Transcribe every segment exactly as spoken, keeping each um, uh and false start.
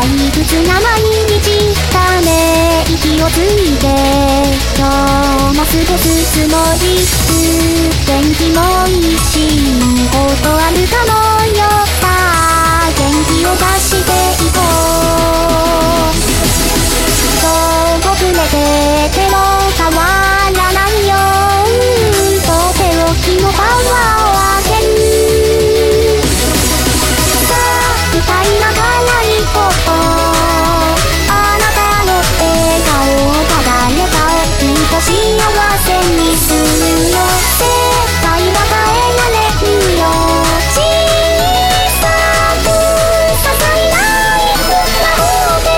退屈な毎日ため息をついて今日も過ごすつもり。天気もいいしことあるかもよ。さあ元気を出していこう。そう遅れてても変わらないよ。とっておきのパワーをあげる。さあみたいなからいこう。あなたの笑顔をただね顔きっと幸せにするよ。世界は変えられるよ。小さく些細な一歩で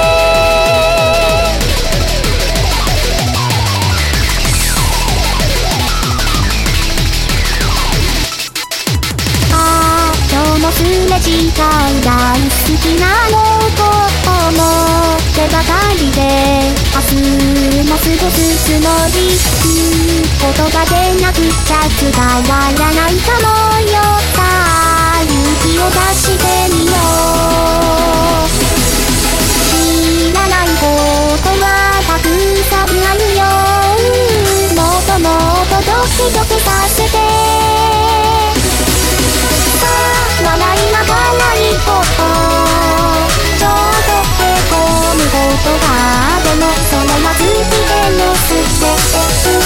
ああ今日もすれ違う大好きなのこと思ってばかりで明日も過ごすつもり。言葉でなくちゃ伝わらないかもよ。さあ勇気を出してみよう。知らないことはたくさんあるよ。もっともっとドキドキさせて。さあ笑いながら行こう。ちょっとへこむことがあってもそれは月へのすべて。